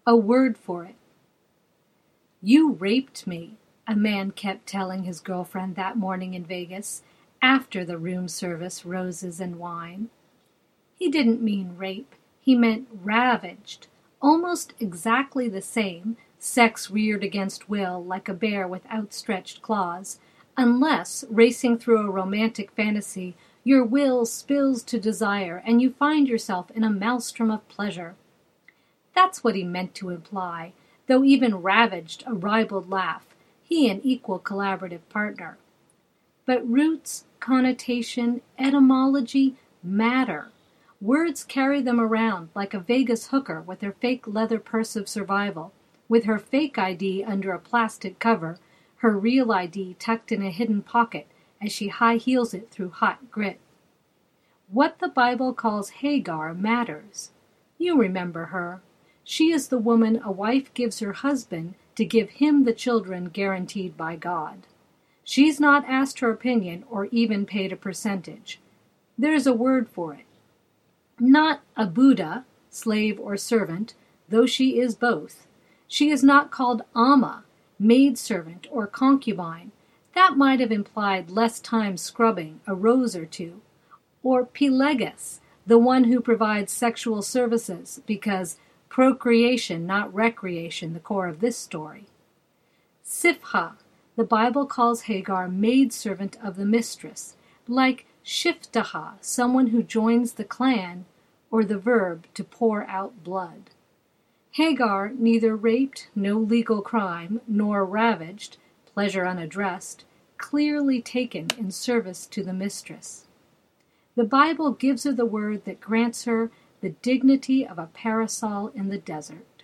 A word for it. "You raped me," a man kept telling his girlfriend that morning in Vegas, after the room service roses and wine. He didn't mean rape. He meant ravaged, almost exactly the same, sex reared against will like a bear with outstretched claws, unless, racing through a romantic fantasy, your will spills to desire and you find yourself in a maelstrom of pleasure. That's what he meant to imply, though even ravaged a ribald laugh, he an equal collaborative partner. But roots, connotation, etymology matter. Words carry them around like a Vegas hooker with her fake leather purse of survival, with her fake ID under a plastic cover, her real ID tucked in a hidden pocket as she high heels it through hot grit. What the Bible calls Hagar matters. You remember her. She is the woman a wife gives her husband to give him the children guaranteed by God. She's not asked her opinion or even paid a percentage. There's a word for it. Not a Buddha, slave or servant, though she is both. She is not called Amma, maidservant or concubine. That might have implied less time scrubbing, a rose or two. Or Pelegus, the one who provides sexual services, because procreation, not recreation, the core of this story. Sifha, the Bible calls Hagar maidservant of the mistress, like Shiftaha, someone who joins the clan, or the verb to pour out blood. Hagar neither raped, no legal crime, nor ravaged, pleasure unaddressed, clearly taken in service to the mistress. The Bible gives her the word that grants her the dignity of a parasol in the desert.